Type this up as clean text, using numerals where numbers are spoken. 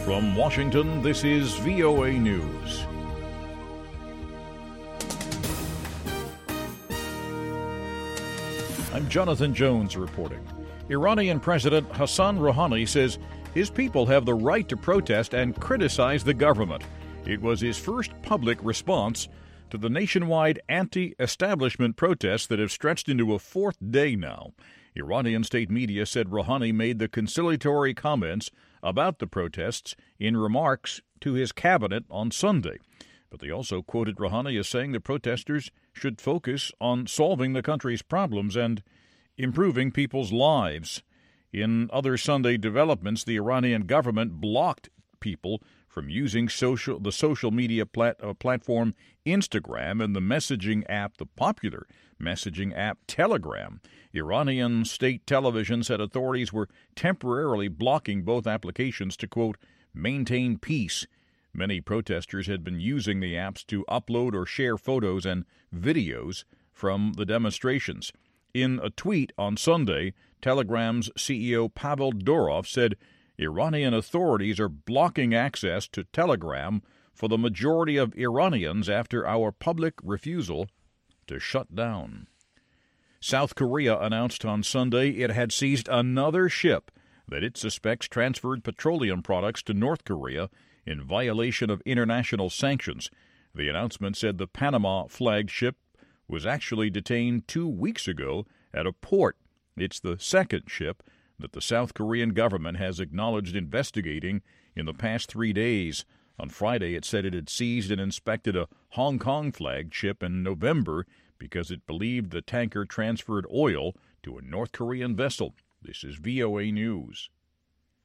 From Washington, this is VOA News. I'm Jonathan Jones reporting. Iranian President Hassan Rouhani says his people have the right to protest and criticize the government. It was his first public response to the nationwide anti-establishment protests that have stretched into a fourth day now. Iranian state media said Rouhani made the conciliatory comments about the protests in remarks to his cabinet on Sunday. But they also quoted Rouhani as saying the protesters should focus on solving the country's problems and improving people's lives. In other Sunday developments, the Iranian government blocked people from using the social media platform Instagram and the popular messaging app Telegram. Iranian state television said authorities were temporarily blocking both applications to, quote, maintain peace. Many protesters had been using the apps to upload or share photos and videos from the demonstrations. In a tweet on Sunday, Telegram's CEO Pavel Durov said Iranian authorities are blocking access to Telegram for the majority of Iranians after our public refusal to shut down. South Korea announced on Sunday it had seized another ship that it suspects transferred petroleum products to North Korea in violation of international sanctions. The announcement said the Panama-flagged ship was actually detained 2 weeks ago at a port. It's the second ship that the South Korean government has acknowledged investigating in the past 3 days. On Friday, it said it had seized and inspected a Hong Kong-flagged ship in November because it believed the tanker transferred oil to a North Korean vessel. This is VOA News.